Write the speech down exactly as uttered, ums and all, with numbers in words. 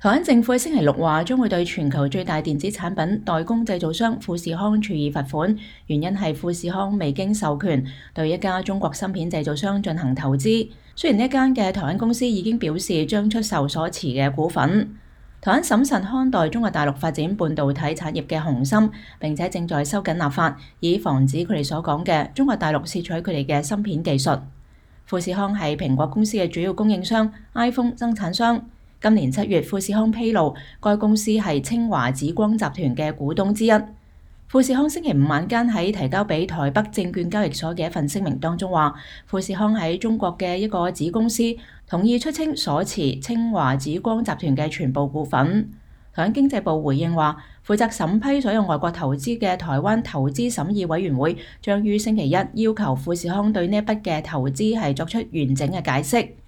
台灣政府喺星期六話將會對全球最大電子產品代工製造商富士康處以罰款，原因係富士康未經授權對一家中國芯片製造商進行投資。雖然呢一間嘅台灣公司已經表示將出售所持嘅股份。台灣審慎看待中國大陸發展半導體產業嘅雄心，並且正在收緊立法，以防止佢哋所講嘅中國大陸竊取佢哋嘅芯片技術。富士康係蘋果公司嘅主要供應商、iPhone 生產商。今年七月，富士康披露該公司係清華紫光集團嘅股東之一。富士康星期五晚間喺提交俾台北證券交易所嘅一份聲明當中話，富士康喺中國嘅一個子公司同意出清所持清華紫光集團嘅全部股份。台灣經濟部回應話，負責審批所有外國投資嘅台灣投資審議委員會將於星期一要求富士康對呢一筆嘅投資係作出完整嘅解釋。